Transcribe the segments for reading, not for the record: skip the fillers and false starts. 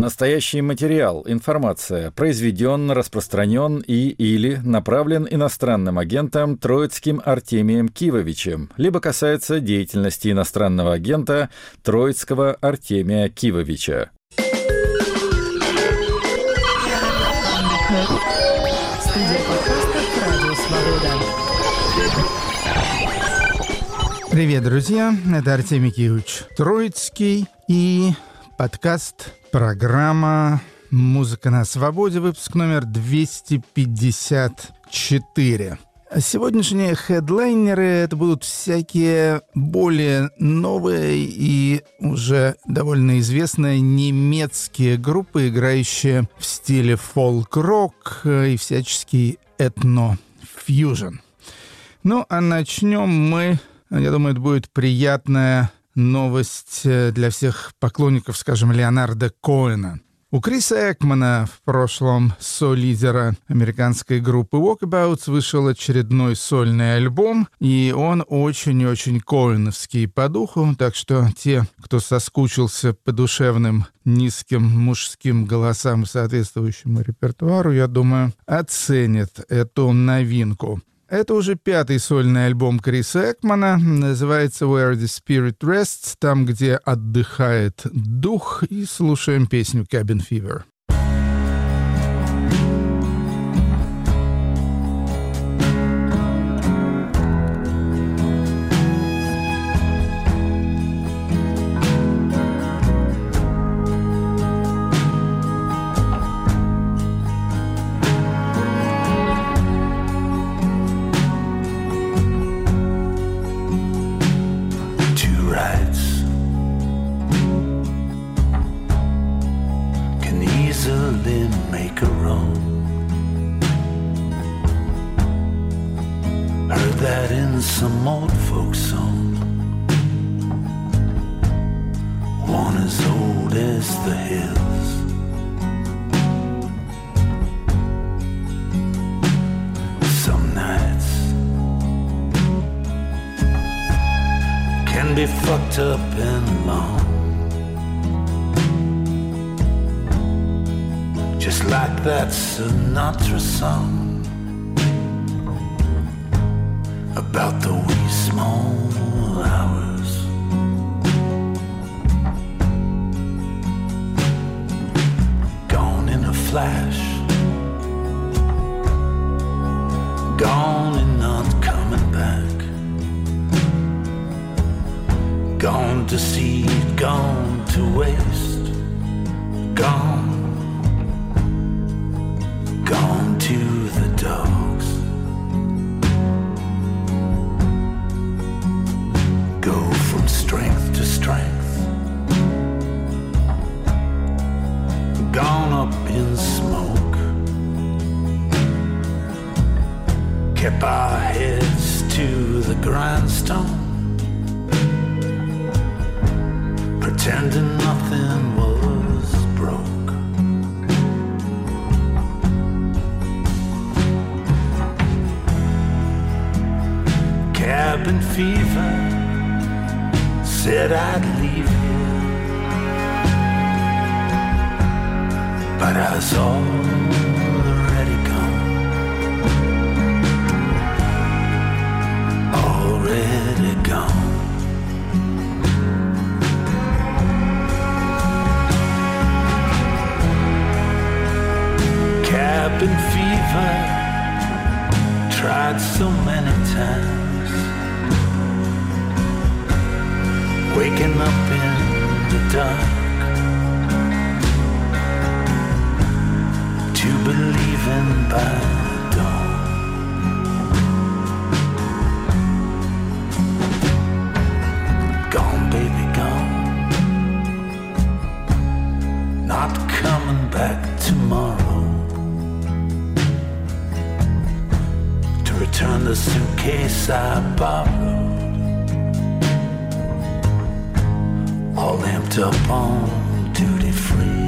Настоящий материал, информация произведен, распространен или направлен иностранным агентом Троицким Артемием Кивовичем, либо касается деятельности иностранного агента Троицкого Артемия Кивовича. Студия подкастов «Радио Свобода». Привет, друзья! Это Артемий Кивович Троицкий и подкаст, программа «Музыка на свободе», выпуск номер 254. Сегодняшние хедлайнеры — это будут всякие более новые и уже довольно известные немецкие группы, играющие в стиле фолк-рок и всяческий этно-фьюжн. Ну, а начнем мы, я думаю, это будет приятная новость для всех поклонников, скажем, Леонарда Коэна. У Криса Экмана, в прошлом со-лидера американской группы Walkabouts, вышел очередной сольный альбом, и он очень-очень коэновский по духу, так что те, кто соскучился по душевным низким мужским голосам и соответствующему репертуару, я думаю, оценят эту новинку. Это уже 5-й сольный альбом Криса Экмана, называется «Where the Spirit Rests», там, где отдыхает дух, и слушаем песню «Cabin Fever». Some old folk song, one as old as the hills. Some nights can be fucked up and long, just like that Sinatra song about the wee small hours. Gone in a flash, gone and not coming back. Gone to seed, gone to waste. Gone, gone to the dogs. Strength to strength, gone up in smoke, kept our heads to the grindstone, pretending nothing was broke. Cabin fever said I'd leave here, but I was already gone, already gone. Cabin fever, tried so many times, waking up in the dark, to believing by dawn. Gone, baby, gone, not coming back tomorrow, to return the suitcase I borrowed, all amped up on duty free.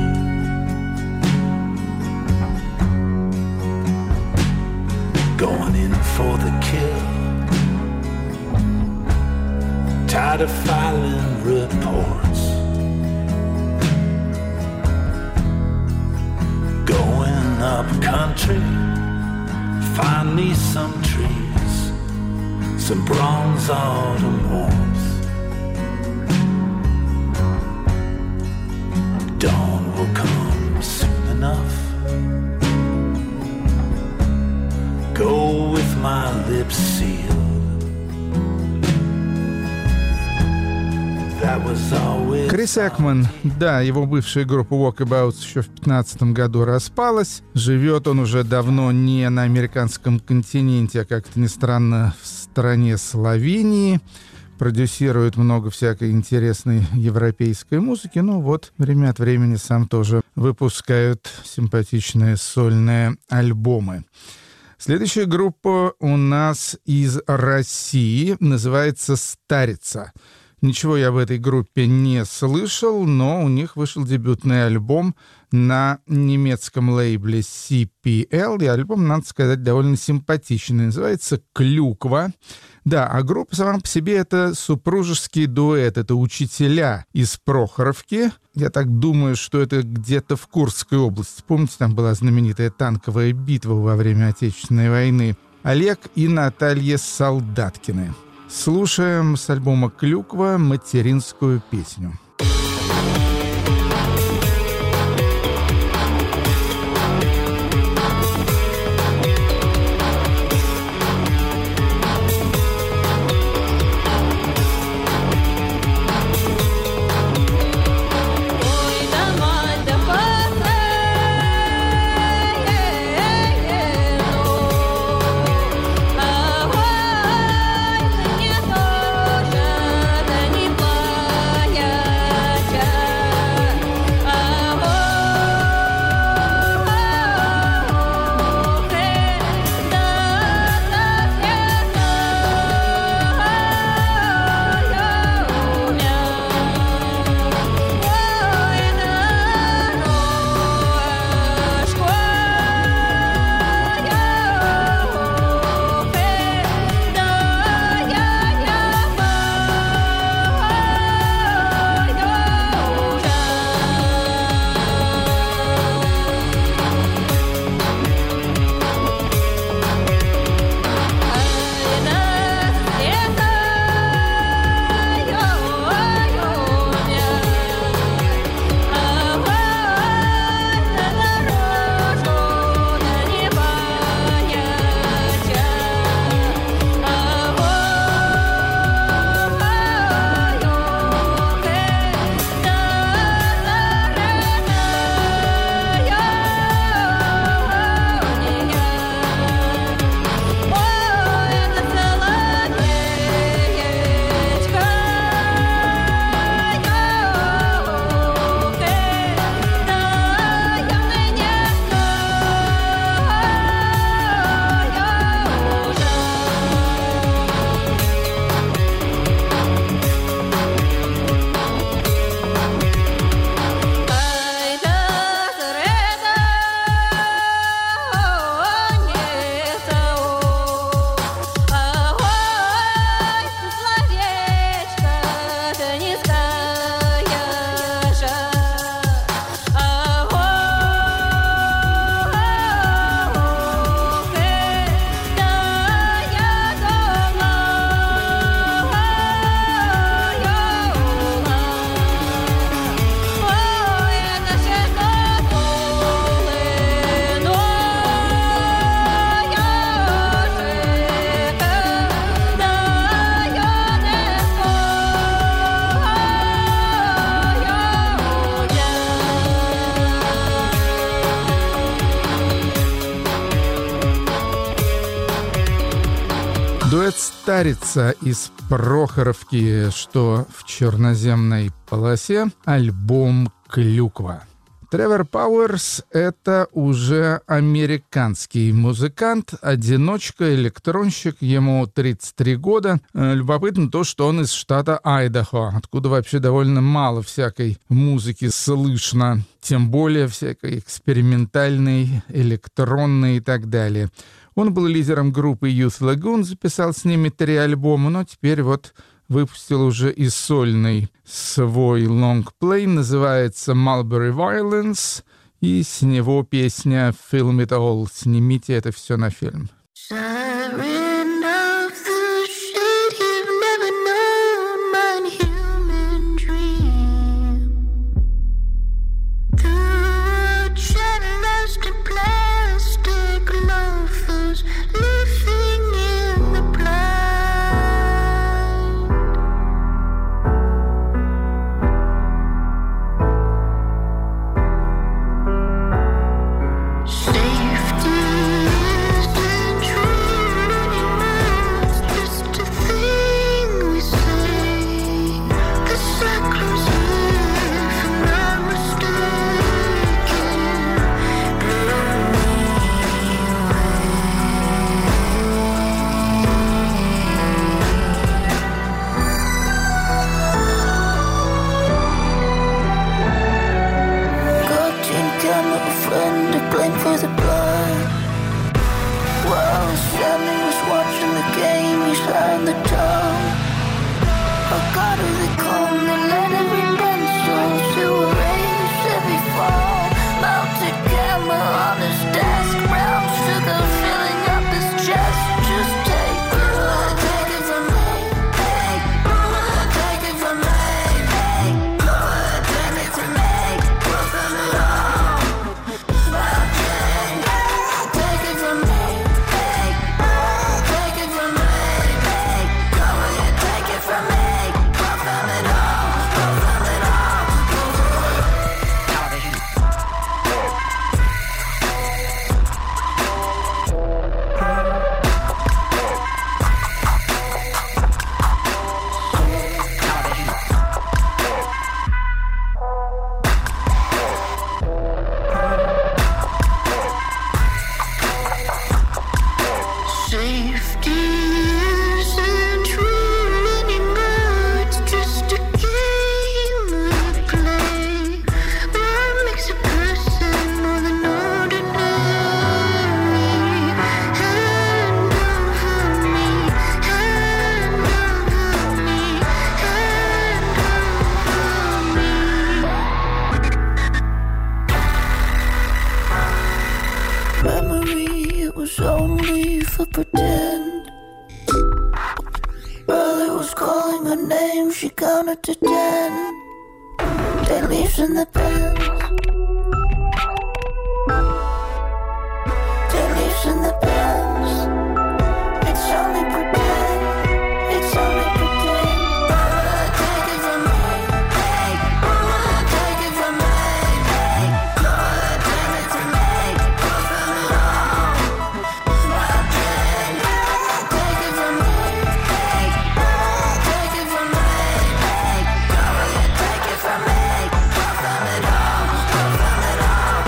Going in for the kill, tired of filing reports, up country, find me some trees, some bronze autumn warmth. Dawn will come soon enough. Go with my lips sealed. Крис Экман, да, его бывшая группа Walkabouts еще в 2015 году распалась. Живет он уже давно не на американском континенте, а как-то ни странно в стране Словении. Продюсирует много всякой интересной европейской музыки. Ну вот, время от времени сам тоже выпускают симпатичные сольные альбомы. Следующая группа у нас из России, называется «Старица». Ничего я об этой группе не слышал, но у них вышел дебютный альбом на немецком лейбле CPL, и альбом, надо сказать, довольно симпатичный. Называется «Клюква». Да, а группа сама по себе — это супружеский дуэт, это учителя из Прохоровки. Я так думаю, что это где-то в Курской области. Помните, там была знаменитая танковая битва во время Отечественной войны? Олег и Наталья Солдаткины. Слушаем с альбома «Клюква» материнскую песню. Дуэт «Старица» из Прохоровки, что в черноземной полосе, альбом «Клюква». Тревор Пауэрс — это уже американский музыкант, одиночка, электронщик, ему 33 года. Любопытно то, что он из штата Айдахо, откуда вообще довольно мало всякой музыки слышно, тем более всякой экспериментальной, электронной и так далее. Он был лидером группы Youth Lagoon, записал с ними 3 альбома, но теперь вот выпустил уже и сольный свой лонгплей, называется Mulberry Violence, И с него песня «Film It All». «Снимите это все на фильм». Siren of the shade you've never known, mine human dream. The cellulose and plastic loafers living in the blind. Safety isn't true anymore, it's just a thing we say. The circle's here, if I'm not mistaken. Blow me got tin can of a friend to blame for the blood. While Sammy was watching the game behind the tub. Oh God, who they call me? Let every pencil to erase every fall. Mounted camera on his desk, brown sugar filling up his chest. Just take it from me, take it from me, take it from me, take it from me, both of it all. Take it from me, take it from me, take it from me, both of it all, both of it all. Safety isn't real anymore, it's just a game we play. What makes a person more than ordinary? Hand over me, hand over me, hand over me. Memory, it was only for pretend. Brother was calling her name, she counted to 10. 10 leaves in the pen. 10 leaves in the pens. It's only pretend. It's only pretend. Take it from me. Take it from me. Take it from me. Both of it all. Take it from me. Take it from me. Take it from me. Both of it all. Both of it all.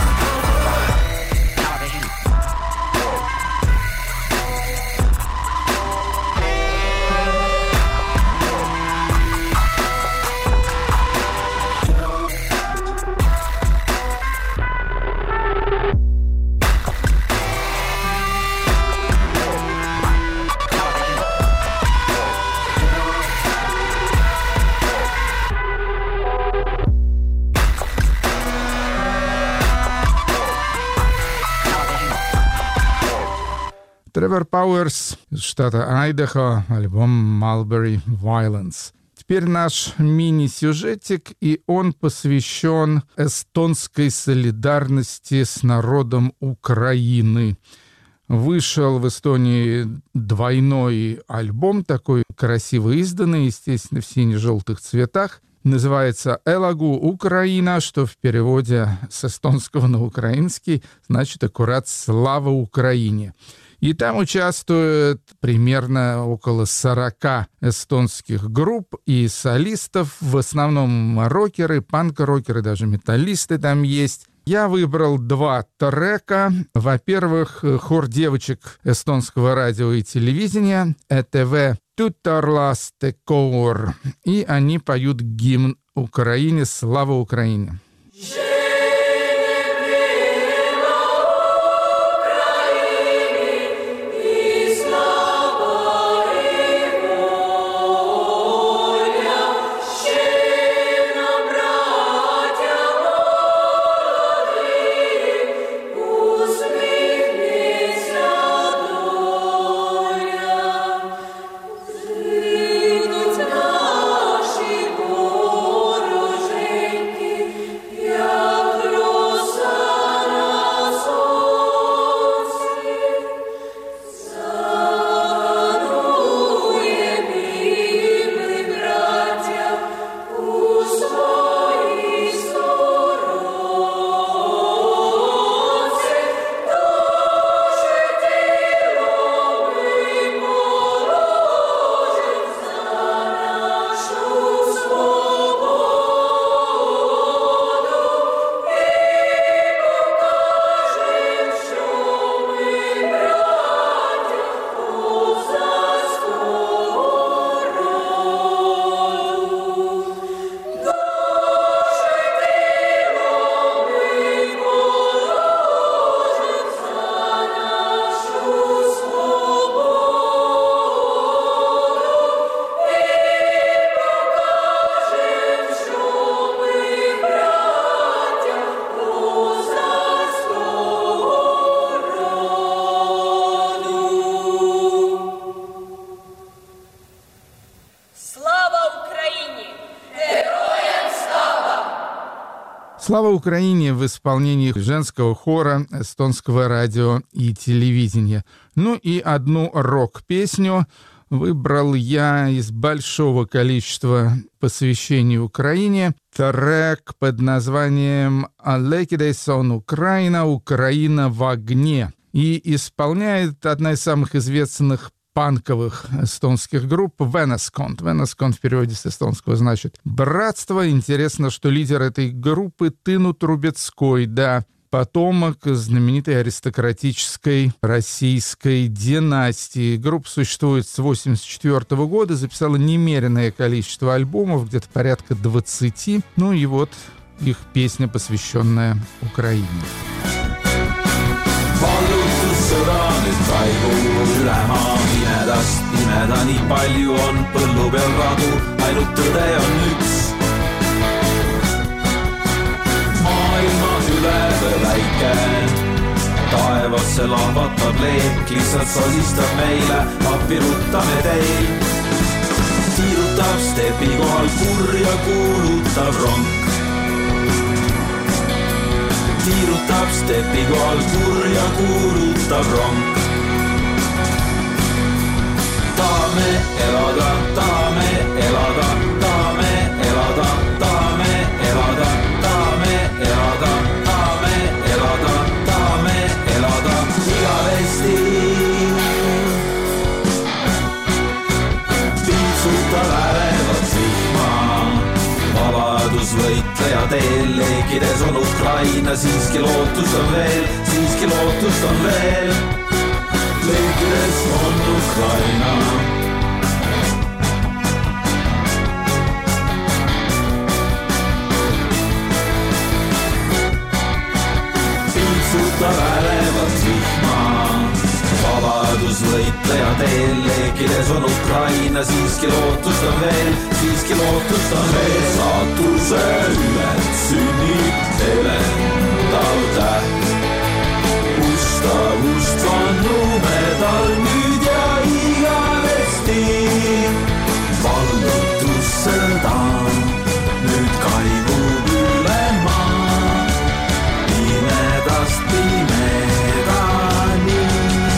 Тревор Пауэрс из штата Айдахо, альбом «Mulberry Violence». Теперь наш мини-сюжетик, и он посвящен эстонской солидарности с народом Украины. Вышел в Эстонии двойной альбом, такой красиво изданный, естественно, в сине-желтых цветах. Называется «Элагу Украина», что в переводе с эстонского на украинский значит аккурат «Слава Украине». И там участвует примерно около 40 эстонских групп и солистов, в основном рокеры, панк-рокеры, даже металлисты там есть. Я выбрал 2 трека. Во-первых, хор девочек эстонского радио и телевидения «ЭТВ Тутарласте Коор», и они поют гимн Украине «Слава Украине». «Слава Украине» в исполнении женского хора эстонского радио и телевидения. Ну и одну рок-песню выбрал я из большого количества посвящений Украине. Трек под названием «Легкидес он Украина, Украина в огне». И исполняет одна из самых известных панковых эстонских групп Венесконт. Венесконт в переводе с эстонского значит «братство». Интересно, что лидер этой группы Тыну Трубецкой, да, потомок знаменитой аристократической российской династии. Группа существует с 1984 года, записала немеренное количество альбомов, где-то порядка 20. Ну и вот их песня, посвященная Украине. Vallutussõda nüüd vaibub üle maa pimedast pimeda, nii palju on põllu peal radu, ainult tõde on üks. Maailma üle väike, taevasse lahvatab leek, lihtsalt sosistab meile, appi ruttame teil. Tiirutab stepi kohal kurja kuulutav rong. Tiirutab stepi kohal kurja kuulutav rong. Tahame elada, tahame elada, tahame elada, tahame elada, tahame elada, tahame elada, tahame elada igavesti. Piitsutab ärevat vihma, vabadusvõitleja teel, leekides on Ukraina, siiski lootust on veel, siiski lootust on veel. Leekides on Ukraina. Piitsutab ärevat vihma, vabadusvõitleja teel, leekides on Ukraina, siiski lootust on veel, siiski lootust on veel. Saatuse ület sünnib elendav täht, ustavust vannume tal nüüd ja igavesti. Vallutussõda nüüd kaibub üle maa, pimedast pimedani.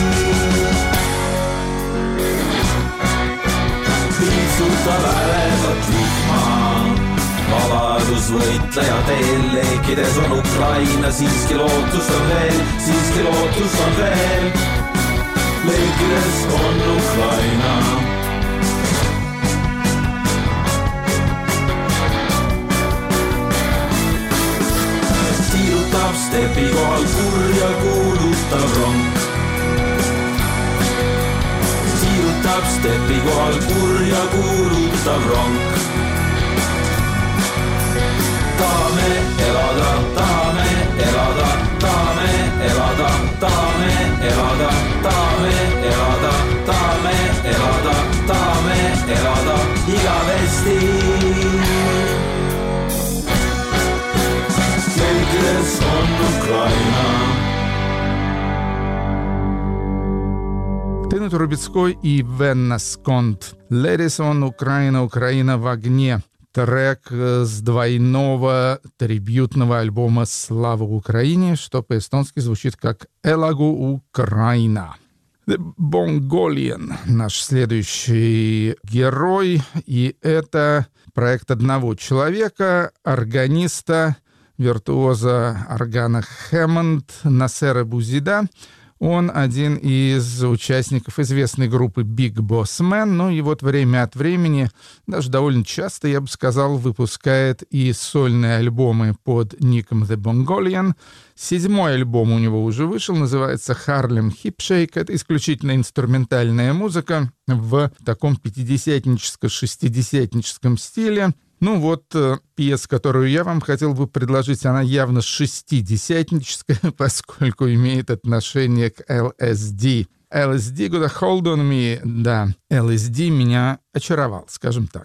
Piitsutab ärevat vihma, vabadusvõitleja teel, leekides on Ukraina, siiski lootust on veel, siiski lootust on veel. Leekides on Ukraina. Tiirutab stepi kohal kurja kuulutav rong. Tiirutab stepi kohal kurja kuulutav rong. Tahame elada, tahame elada, tahame elada, tahame elada, tahame elada, tahame elada, tahame elada igavesti. Leekides on Ukraina. Тыну Трубецкой и Венесконт. «Ледис он Украина, Украина в огне». Трек с двойного трибютного альбома «Слава Украине», что по-эстонски звучит как «Элагу Украина». The Bongolian — наш следующий герой, и это проект одного человека, органиста, виртуоза органа Хэммонд Насера Бузида. Он один из участников известной группы Big Boss Man, ну и вот время от времени, даже довольно часто, я бы сказал, выпускает и сольные альбомы под ником The Bongolian. 7-й альбом у него уже вышел, называется Harlem Hip Shake. Это исключительно инструментальная музыка в таком пятидесятническо-шестидесятническом стиле. Ну вот, пьеса, которую я вам хотел бы предложить, она явно шестидесятническая, поскольку имеет отношение к LSD. LSD got a hold on me. Да, LSD меня очаровал, скажем так.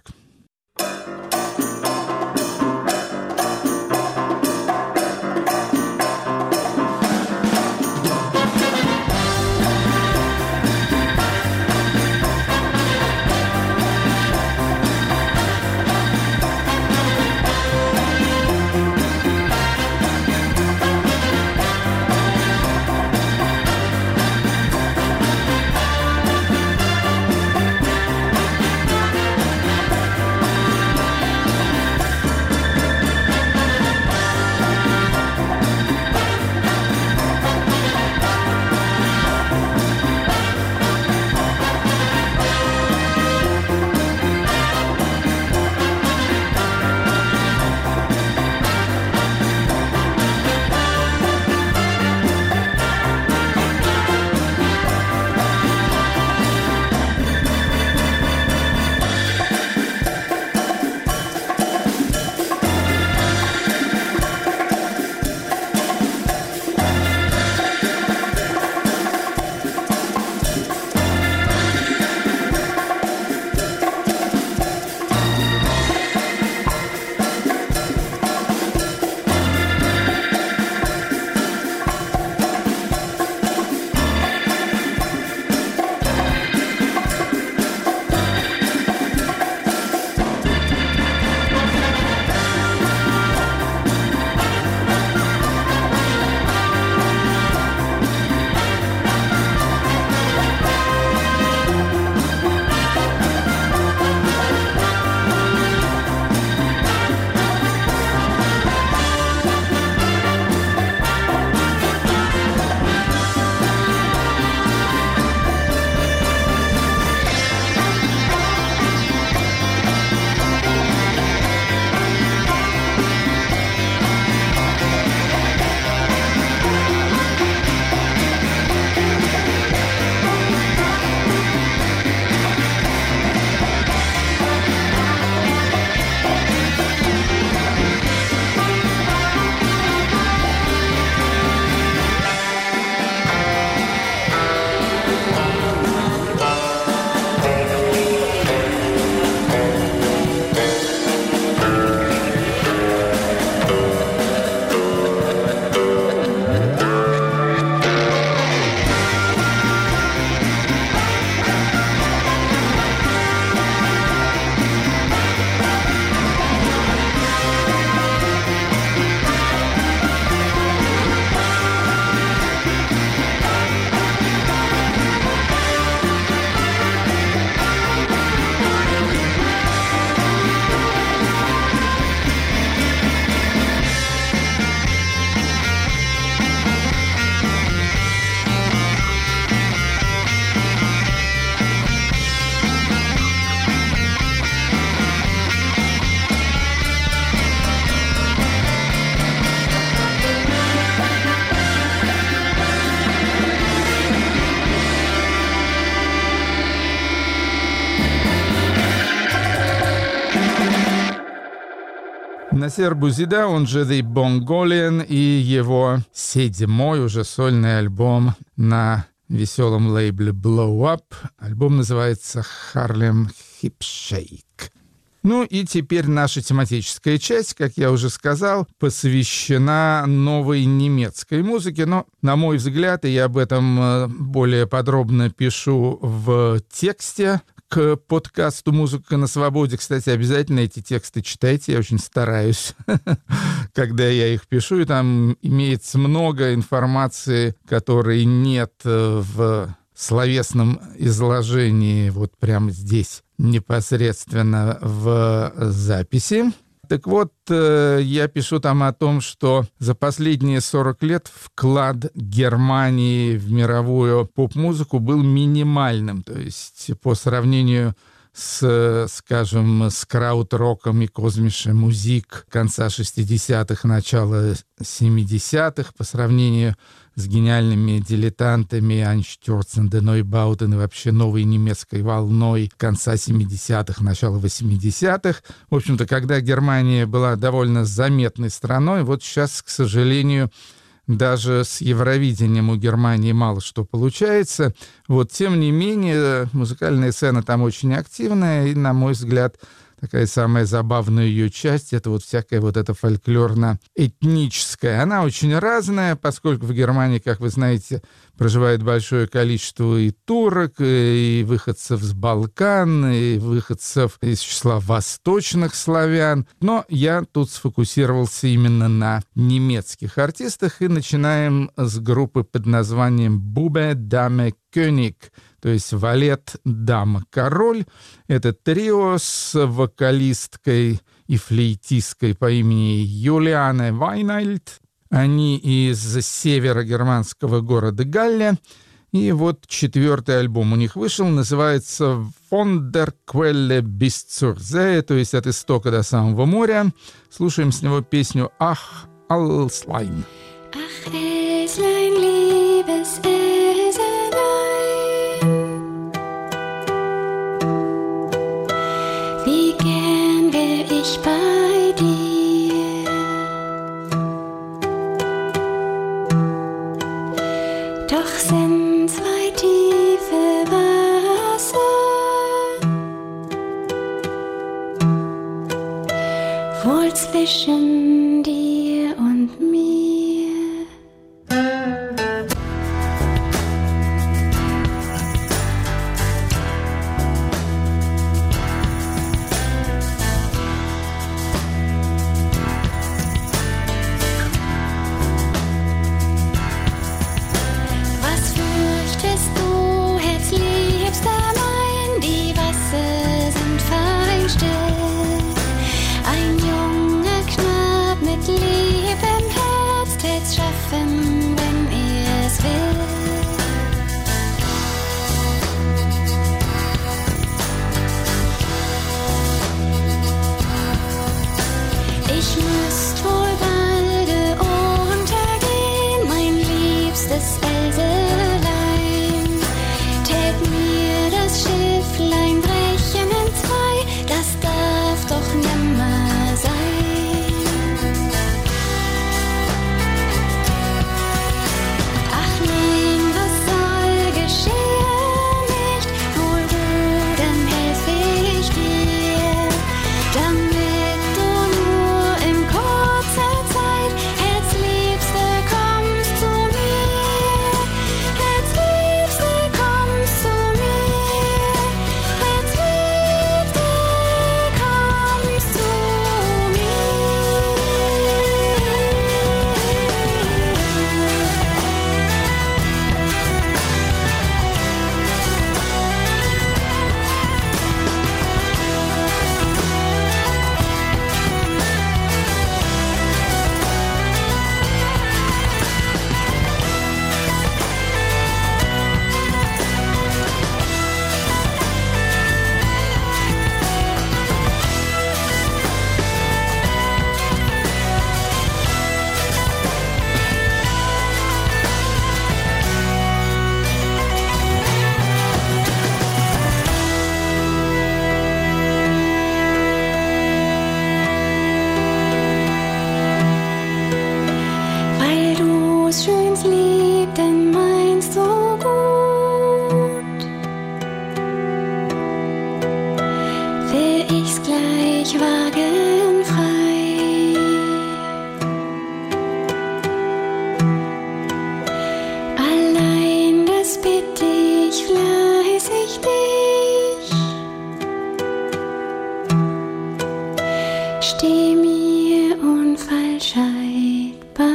Насер Бузида, он же The Bongolian, и его 7-й уже сольный альбом на веселом лейбле Blow Up. Альбом называется Harlem Hip Shake. Ну и теперь наша тематическая часть, как я уже сказал, посвящена новой немецкой музыке. Но, на мой взгляд, и я об этом более подробно пишу в тексте к подкасту «Музыка на свободе». Кстати, обязательно эти тексты читайте, я очень стараюсь, когда я их пишу. И там имеется много информации, которой нет в словесном изложении вот прямо здесь, непосредственно в записи. Так вот, я пишу там о том, что за последние 40 лет вклад Германии в мировую поп-музыку был минимальным. То есть по сравнению скажем, с крауд-роком и космише музик конца 60-х, начала 70-х, по сравнению с гениальными дилетантами Einstürzen, Neubauten и вообще новой немецкой волной конца 70-х, начала 80-х. В общем-то, когда Германия была довольно заметной страной, вот сейчас, к сожалению, даже с Евровидением у Германии мало что получается. Вот, тем не менее, музыкальная сцена там очень активная, и, на мой взгляд, такая самая забавная ее часть — это вот всякая вот эта фольклорно-этническая. Она очень разная, поскольку в Германии, как вы знаете, проживает большое количество и турок, и выходцев с Балкан, и выходцев из числа восточных славян. Но я тут сфокусировался именно на немецких артистах, и начинаем с группы под названием «Bube, Dame, König», то есть «Валет, Дама, Король». Это трио с вокалисткой и флейтисткой по имени Юлиане Вайнальд. Они из северо-германского города Галле. И вот 4-й альбом у них вышел, называется «Von der Quelle bis zur See», то есть «От истока до самого моря». Слушаем с него песню «Ach, Alslein». Ach, Eslein, liebes Eselein, wie gern wär ich bei dir. Doch sind zwei tiefe Wasser wohl zwischen dir und mir. schön's lieb, denn meinst so gut. Will ich's gleich wagenfrei. Allein das bitte ich fleißig dich. Steh mir unfallscheit bei.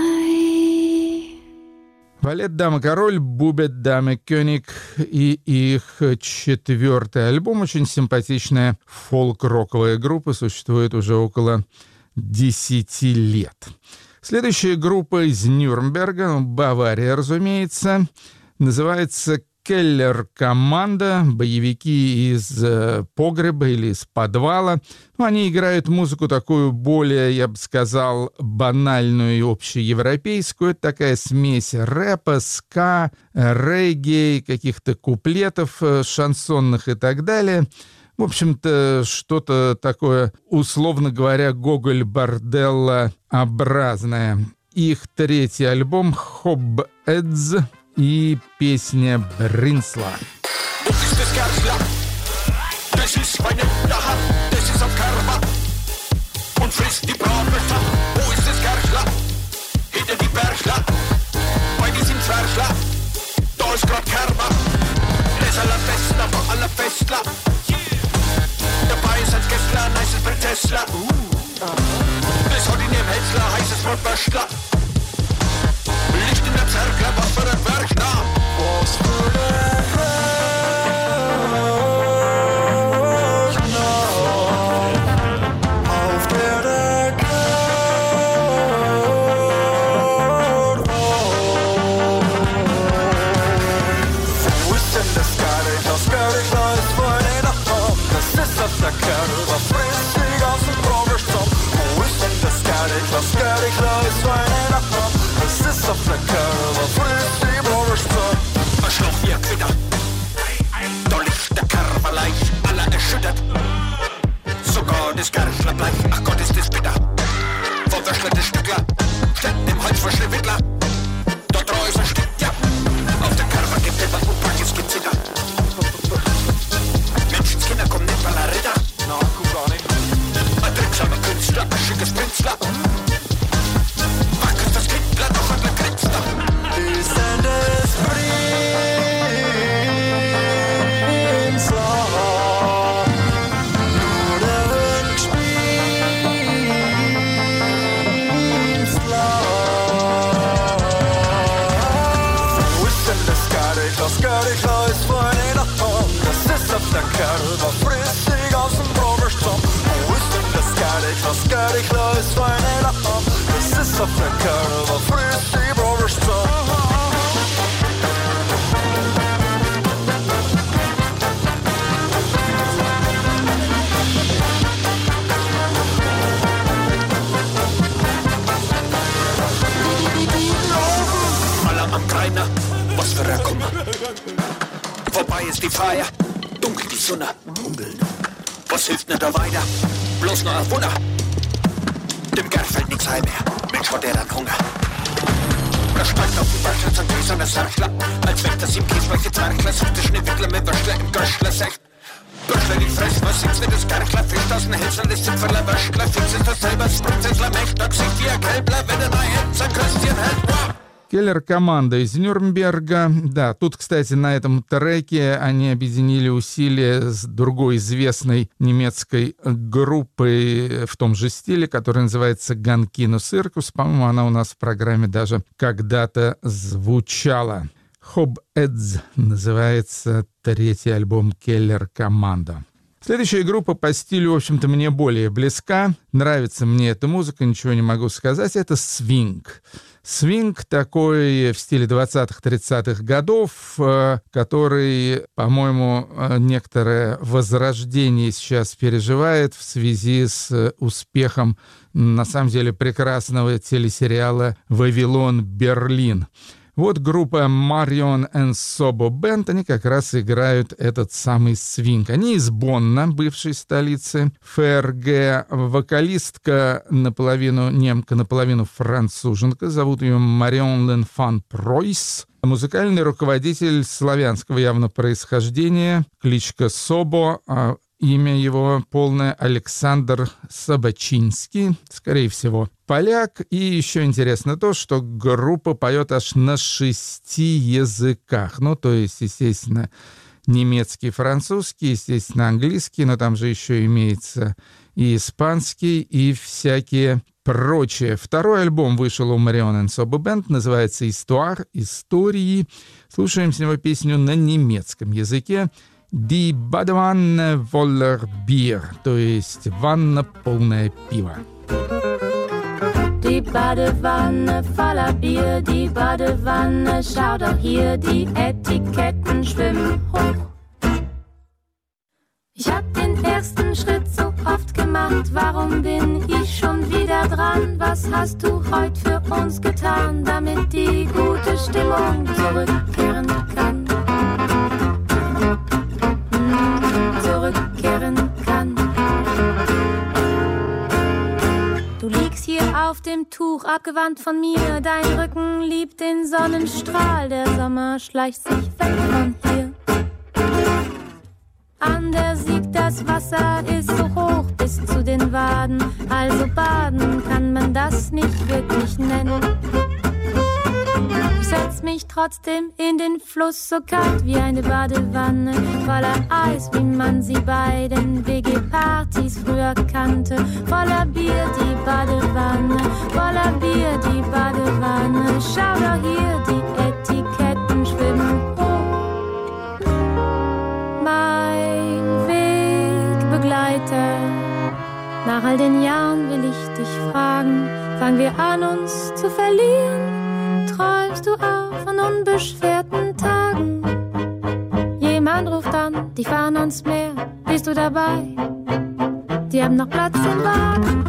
Валет, дама, король, Бубет, дама, Кёник и их 4-й альбом. Очень симпатичная фолк-роковая группа, существует уже около 10 лет. Следующая группа из Нюрнберга, Бавария, разумеется, называется «Келлер Команда», боевики из погреба или из подвала. Они играют музыку такую более, я бы сказал, банальную и общеевропейскую. Это такая смесь рэпа, ска, регги, каких-то куплетов шансонных и так далее. В общем-то, что-то такое, условно говоря, Гоголь-Борделло-образное. Их 3-й альбом «Хоб Эдз» и песня «Бринсла». Wo ist das Kerzler? Das ist meine Unterhand, das ist am Körper und frisst die Bratwürste. Wo ist das Kerzler? Hinter die Bergler, bei diesem Zwergler, da ist grad Kerber. Das allerbeste von aller Festler. Dabei ist ein Gessler, ein heißes Bretessler. Das hat in ihrem Hetzler, heißes Brotbörstler. Licht in der Zerkler, was für ein Werk, na? Was für ein Werk, na? Auf der Kerl. Wo ist denn das Gerrit? Das Gerrit ist voll in der Hand. Das ist auf der Kerl, was frisst die ganzen Proberstamm. Wo ist denn das Gerrit? Das Gerrit ist voll in der Hand. Das ist auf der Kerl, was frisst die Proberstamm. Was schlug ihr Quitter? Da liegt der Kerberleich, aller erschüttert. Sogar das Gerchler bleich, ach Gott ist das bitter. Vom Wäschler des Stückler, steht im Hals vor Schlewittler. Dort treu ist ein Stück, ja. Auf der Kerber gibt es was Unpackes gezittert. Menschenskinder kommen nicht bei der Ritter. Na, guck gar nicht. Ein tricksamer Künstler, ein schickes Pinsler. Wackelt das Kindler, doch ein Künstler. Ist denn das Prinsler? Nur der Wünschpinsler. Wo ist denn das Gerrit? Das Gerrit ist voll in der Hand. Das ist auf der Kerl, was frisst die ganzen Proberstamm. Wo ist denn das Gerrit? Das Gerrit ist voll in der Hand. Das ist auf der Kerl, was frisst die Proberstamm. Maler am Greiner, was für ein Kummer. Vorbei ist die Feier, dunkel die Sonne. Was hilft mir da weiter? Bloß noch ein Wunder. Dem Gerd fällt nix heim mehr. Mensch, hat er dann Hunger. Er steigt auf den Bergschatz und gläserner Sargler. Als wenn das im Kies welche Zwergler sucht der Schneewickler mit Würschler im Göschler sagt. Würschler die Fress, was sind's wenn das Gerkler fischt aus den Hälsern des Zipferler Würschler. Fix ist das selber, Sprungzensler Mächt, da gesicht wie ein Kälbler, wenn er neue sein Köstchen hält. Келлер-команда из Нюрнберга. Да, тут, кстати, на этом треке они объединили усилия с другой известной немецкой группой в том же стиле, которая называется «Ганкино Циркус». По-моему, она у нас в программе даже когда-то звучала. «Хоб Эдз» называется 3-й альбом «Келлер-команда». Следующая группа по стилю, в общем-то, мне более близка. Нравится мне эта музыка, ничего не могу сказать. Это свинг. Свинг такой в стиле 20-30-х годов, который, по-моему, некоторое возрождение сейчас переживает в связи с успехом, на самом деле, прекрасного телесериала «Вавилон, Берлин». В Вот группа Marion and Sobo Band, они как раз играют этот самый свинг. Они из Бонна, бывшей столицы ФРГ. Вокалистка наполовину немка, наполовину француженка. Зовут ее Марион Ленфан Пройс. Музыкальный руководитель славянского явно происхождения, кличка Собо, а имя его полное Александр Собачинский, скорее всего, поляк. И еще интересно то, что группа поет аж на 6 языках. Ну, то есть, естественно, немецкий, французский, естественно, английский, но там же еще имеется и испанский, и всякие прочее. Второй альбом вышел у Marion and Sobo Band, называется «Histoire», «Истории». Слушаем с него песню на немецком языке «Die Badewanne voller Bier», то есть «Ванна полная пива». Die Badewanne voller Bier, die Badewanne, schau doch hier, die Etiketten schwimmen hoch. Ich hab den ersten Schritt so oft gemacht, warum bin ich schon wieder dran? Was hast du heute für uns getan, damit die gute Stimmung zurückkehren kann? Zurückkehren kann. Du liegst hier auf dem Tuch, abgewandt von mir, dein Rücken liebt den Sonnenstrahl, der Sommer schleicht sich weg von hier. An der Sieg, das Wasser ist so hoch bis zu den Waden, also baden kann man das nicht wirklich nennen. Ich setz mich trotzdem in den Fluss, so kalt wie eine Badewanne, voller Eis, wie man sie bei den WG-Partys früher kannte. Voller Bier die Badewanne, voller Bier die Badewanne, schau doch hier, die Etiketten schwimmen hoch. Mein Wegbegleiter, nach all den Jahren will ich dich fragen, fangen wir an uns zu verlieren? Träumst du auch von unbeschwerten Tagen? Jemand ruft an, die fahren ans Meer, bist du dabei? Die haben noch Platz im Wagen.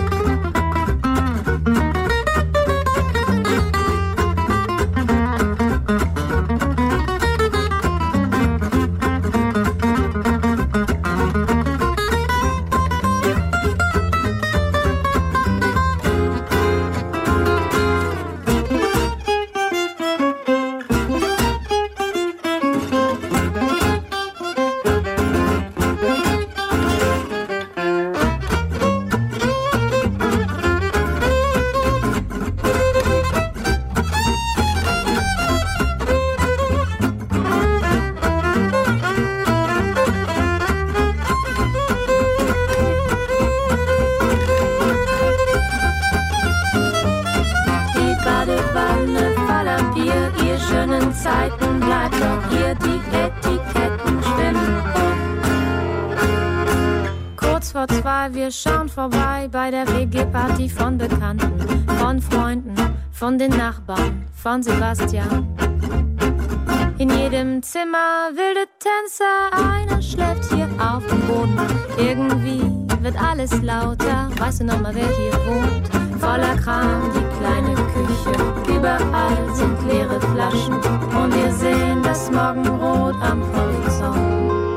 Wir schauen vorbei bei der WG-Party von Bekannten, von Freunden, von den Nachbarn, von Sebastian. In jedem Zimmer wilde Tänzer, einer schläft hier auf dem Boden. Irgendwie wird alles lauter, weißt du noch mal, wer hier wohnt? Voller Kram, die kleine Küche, überall sind leere Flaschen und wir sehen das Morgenrot am Horizont.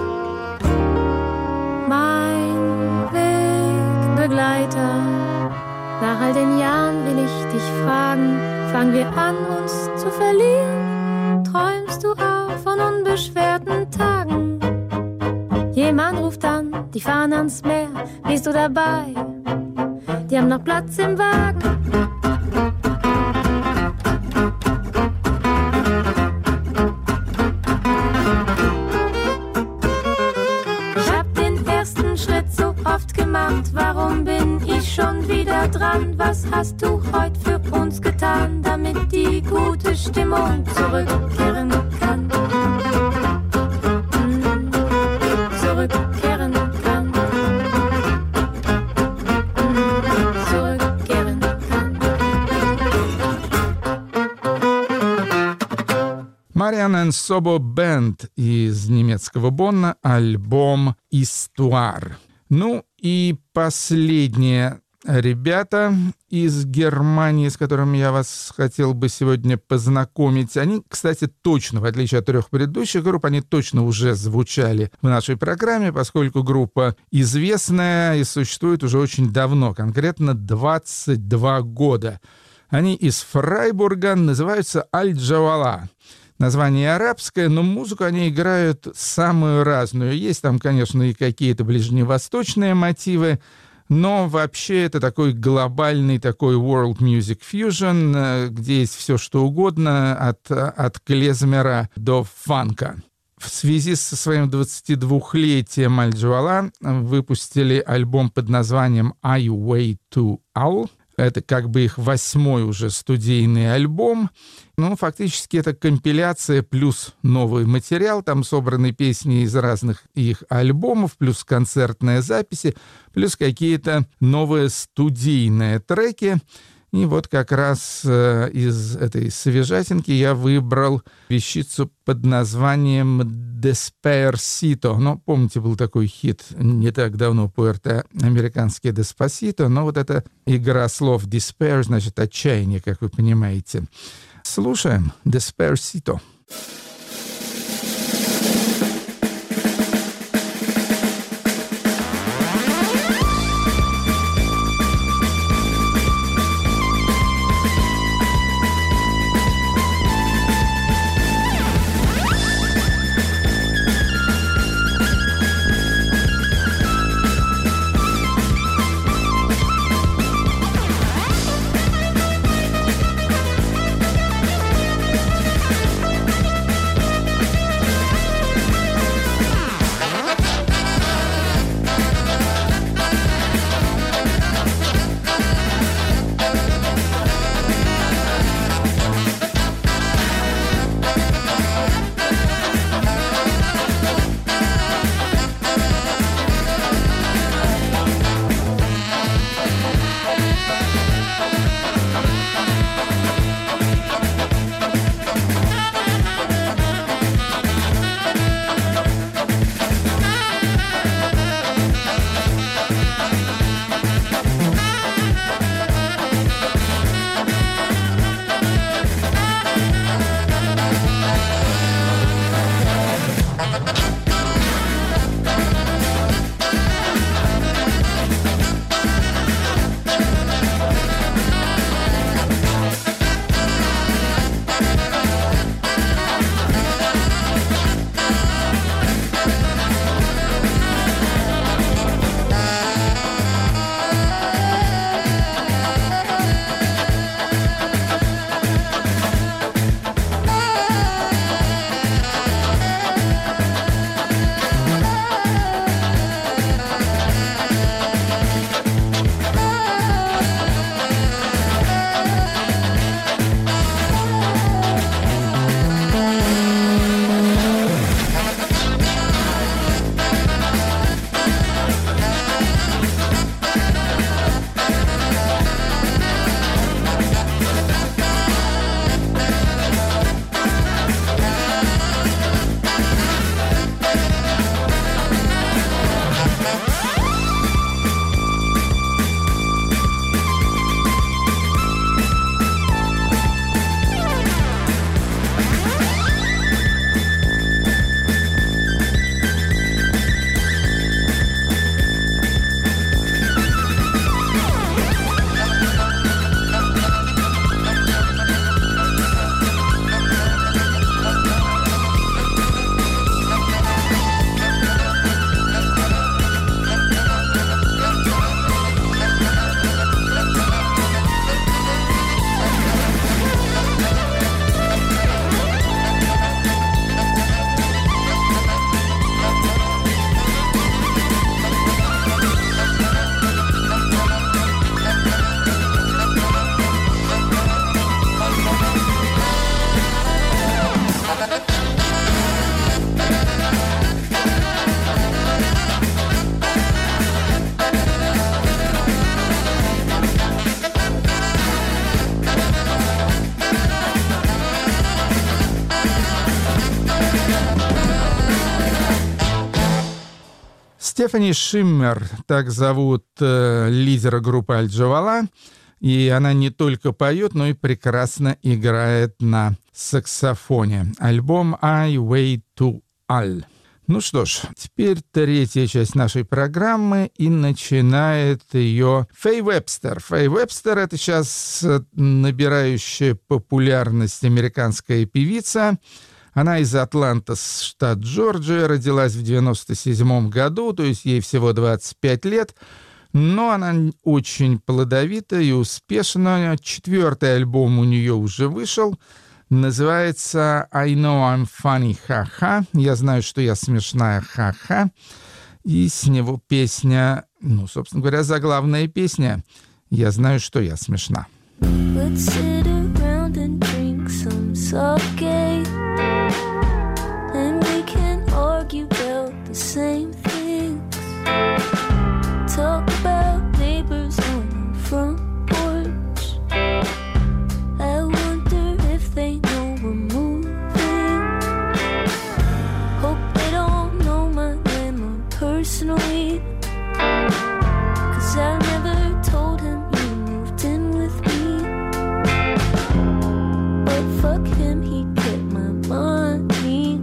Begleiter, nach all den Jahren will ich dich fragen, fangen wir an uns zu verlieren? Träumst du auch von unbeschwerten Tagen? Jemand ruft an, die fahren ans Meer, bist du dabei? Die haben noch Platz im Wagen. Warum bin ich schon wieder dran? Was hast du heute für uns getan, damit die gute Stimmung zurückkehren kann? Zurückkehren kann. Zurückkehren kann. Marion and Sobo Band из немецкого Бонна, альбом «Histoire». Ну и последняя ребята из Германии, с которыми я вас хотел бы сегодня познакомить. Они, кстати, точно, в отличие от 3 предыдущих групп, они точно уже звучали в нашей программе, поскольку группа известная и существует уже очень давно, конкретно 22 года. Они из Фрайбурга, называются Аль-Джавала. Название арабское, но музыку они играют самую разную. Есть там, конечно, и какие-то ближневосточные мотивы, но вообще это такой глобальный такой world music fusion, где есть все что угодно, от клезмера до фанка. В связи со своим 22-летием Аль-Джавала выпустили альбом под названием «I Way to Owl». Это как бы их 8-й уже студийный альбом. Ну, фактически это компиляция плюс новый материал. Там собраны песни из разных их альбомов, плюс концертные записи, плюс какие-то новые студийные треки. И вот как раз из этой свежатинки я выбрал вещицу под названием «Despacito». Ну, помните, был такой хит не так давно пуэрто-американский «Despacito», но вот эта игра слов «despair», значит, отчаяние, как вы понимаете. Слушаем «Despacito». Стефани Шиммер, так зовут лидера группы Аль-Джавала, и она не только поет, но и прекрасно играет на саксофоне. Альбом «I Way to Al». Ну что ж, теперь третья часть нашей программы, и начинает ее Фэй Вебстер. Фэй Вебстер — это сейчас набирающая популярность американская певица. Она из Атланты, штат Джорджия, родилась в 1997 году, то есть ей всего 25 лет. Но она очень плодовита и успешна. 4-й альбом у нее уже вышел. Называется «I know I'm funny, ха-ха». Я знаю, что я смешная, ха-ха. И с него песня, собственно говоря, заглавная песня «Я знаю, что я смешна». Let's sit around and drink some sake, and we can argue about the same things. Talk about neighbors on the front porch. I wonder if they know we're moving. Hope they don't know my landlord personally, 'cause I never told him you moved in with me. But fuck him, he'd get my money.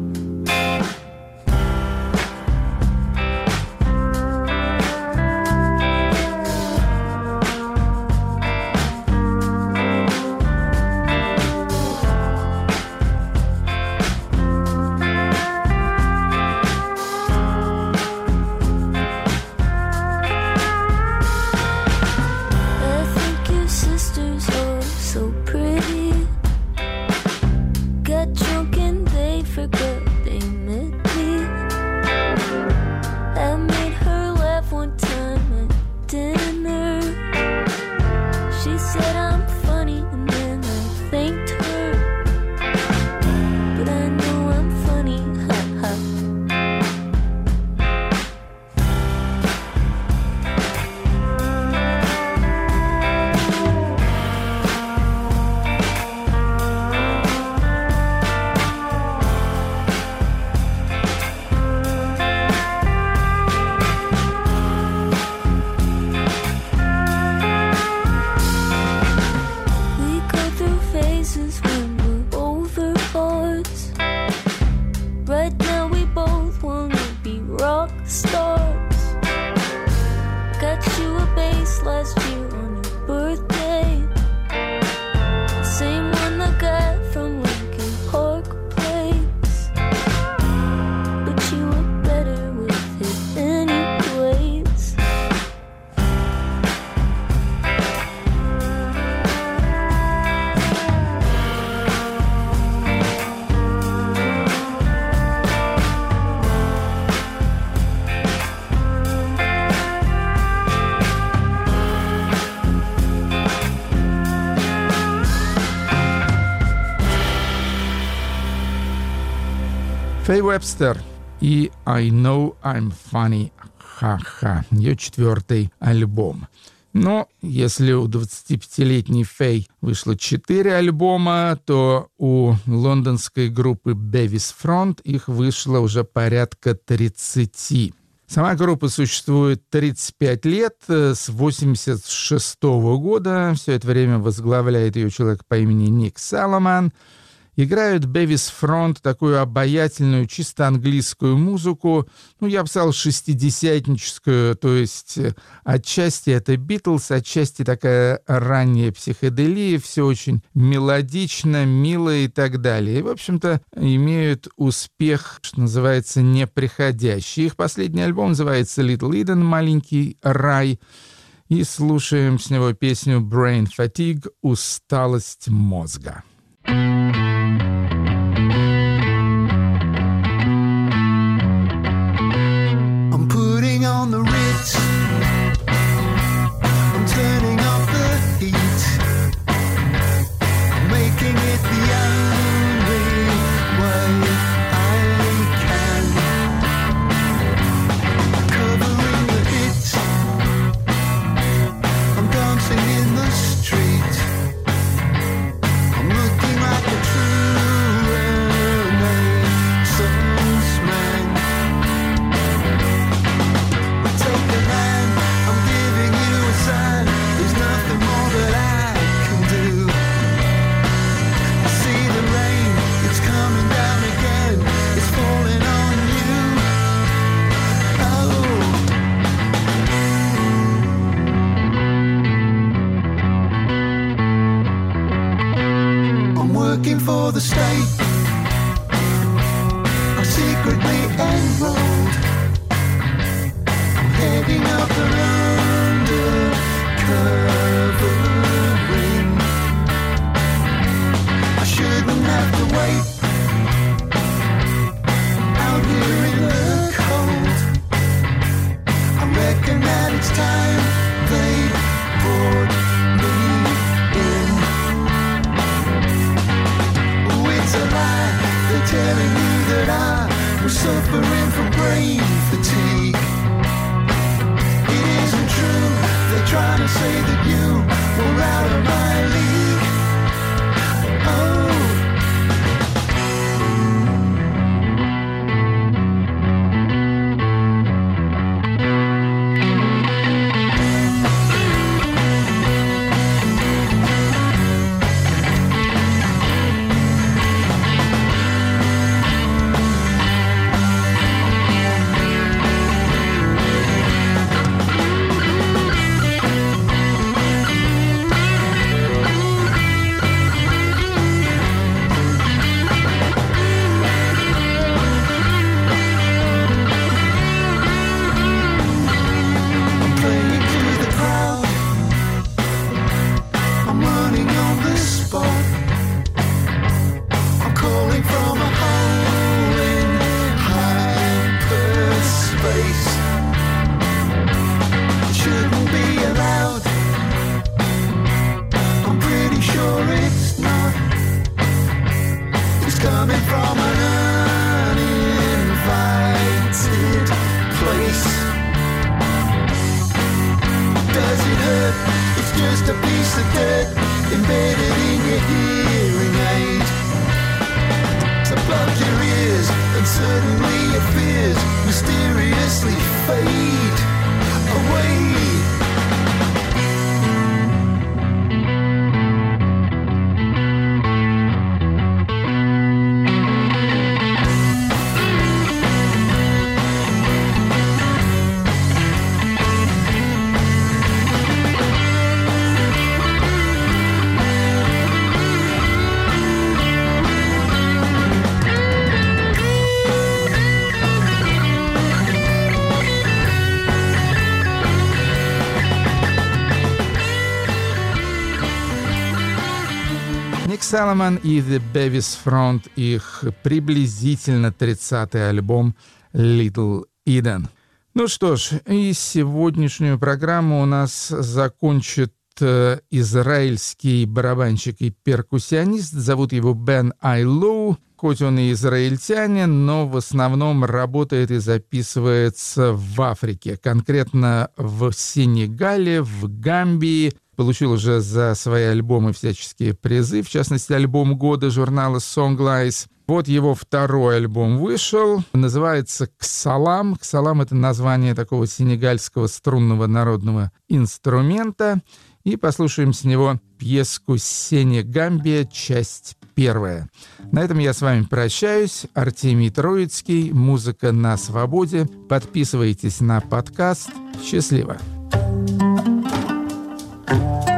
Фэй Вебстер и «I know I'm funny, ха-ха», ее 4-й альбом. Но если у 25-летней Фэй вышло 4 альбома, то у лондонской группы Bevis Front их вышло уже порядка 30. Сама группа существует 35 лет, с 1986 года. Все это время возглавляет ее человек по имени Ник Саломон. Играют Bevis Front такую обаятельную, чисто английскую музыку, я бы сказал, шестидесятническую, то есть отчасти это Битлз, отчасти такая ранняя психоделия, все очень мелодично, мило и так далее. И, в общем-то, имеют успех, что называется, неприходящий. Их последний альбом называется «Little Eden», «Маленький рай», и слушаем с него песню «Brain Fatigue», «Усталость мозга». On the Ritz, I'm turning off the heat, making it the only way I can, covering the hits, I'm dancing in the street, I'm looking like a are secretly enrolled. I'm heading up an undercover ring. I shouldn't have to wait out here in the cold. I reckon that it's time they brought me in. Oh, it's a lie, they're telling me that I was suffering from brain fatigue. It isn't true, they're trying to say that you were out of my league. Oh, Соломон и The Bevis Front, их приблизительно 30-й альбом Little Eden. Ну что ж, и сегодняшнюю программу у нас закончит израильский барабанщик и перкуссионист. Зовут его Бен Айлоу. Хоть он и израильтянин, но в основном работает и записывается в Африке, конкретно в Сенегале, в Гамбии. Получил уже за свои альбомы всяческие призы, в частности, альбом года журнала Songlines. Вот его второй альбом вышел, называется «Ксалам». «Ксалам» — это название такого сенегальского струнного народного инструмента. И послушаем с него пьеску «Сенегамбия», часть 1. На этом я с вами прощаюсь. Артемий Троицкий, «Музыка на свободе». Подписывайтесь на подкаст. Счастливо!